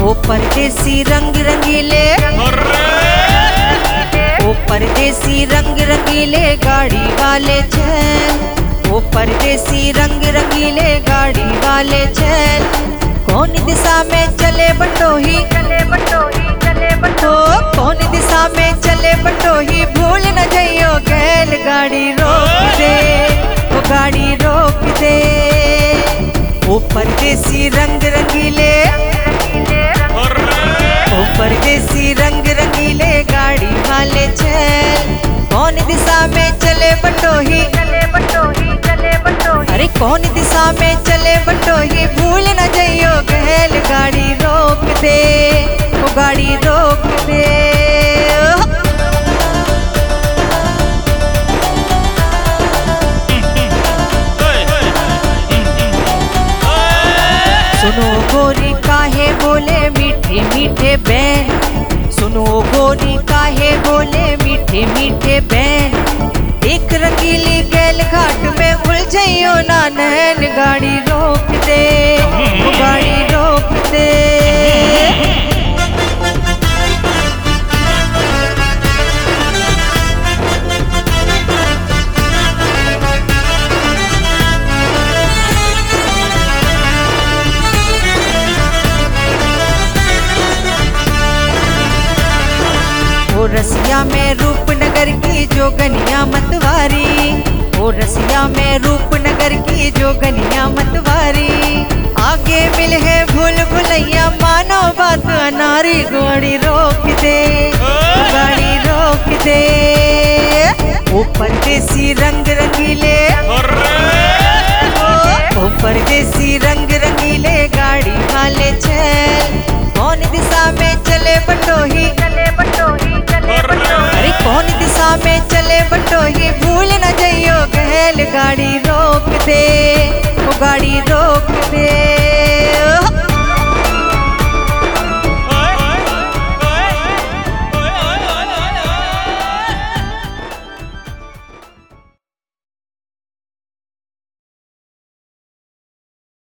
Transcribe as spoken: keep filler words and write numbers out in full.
ओ परदेसी रंग रंगीले, ओ परदेसी रंग रंगीले गाड़ी वाले चल, ओ परदेसी रंग रंगीले गाड़ी वाले चल। कौन दिशा में चले बटोही, चले बटोही चले बटो, कौन दिशा में चले बटोही, भूल न जाइयो गैल गाड़ी रोक दे, ओ गाड़ी रोक दे। ओ परदेसी रंग रंगीले, ओ परदेसी रंग रंगीले गाड़ी वाले चल। कौन दिशा में चले बटोही, चले बटोही चले बटोही, अरे कौन दिशा में चले बटोही, भूल न जाइयो गैल गाड़ी रोक दे, ओ गाड़ी रोक दे। सुनो गोरी काहे बोले मीठे मीठे बैन, सुनो गोरी काहे बोले मीठे मीठे बैन। एक रंगीली गैल घाट में उलझइयो ना नैन, गाड़ी रोक दे, गाड़ी रोक दे। ओ रसिया में रूपनगर की जोगनिया मतवारी, ओ रसिया में रूपनगर की जोगनिया मतवारी। आगे मिल है भूल भुलैया मानो बात अनारी, गाड़ी रोक दे, गाड़ी रोक दे। ओ परदेसी रंग रंगीले, ओ परदेसी रंग रंगीले गाड़ी वाले चल। कौन दिशा में चले बटोही, चले बटोही चले बटोही, अरे कौन दिशा में चले बटोही, भूल न जाइयो गैल गाड़ी रोक दे, ओ गाड़ी रोक